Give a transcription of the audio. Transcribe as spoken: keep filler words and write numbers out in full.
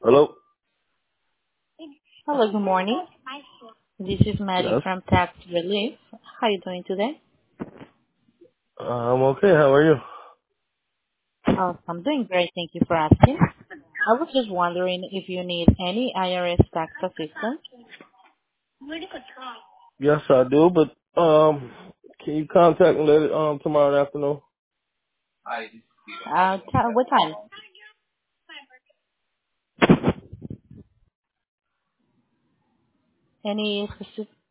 Hello? Hello, good morning. This is Maddie Yes. from Tax Relief. How are you doing today? Uh, I'm okay. How are you? Uh, I'm doing great. Thank you for asking. I was just wondering if you need any I R S tax assistance. Yes, I do, but um, can you contact me later um tomorrow afternoon? Uh, t- what time? Any specific?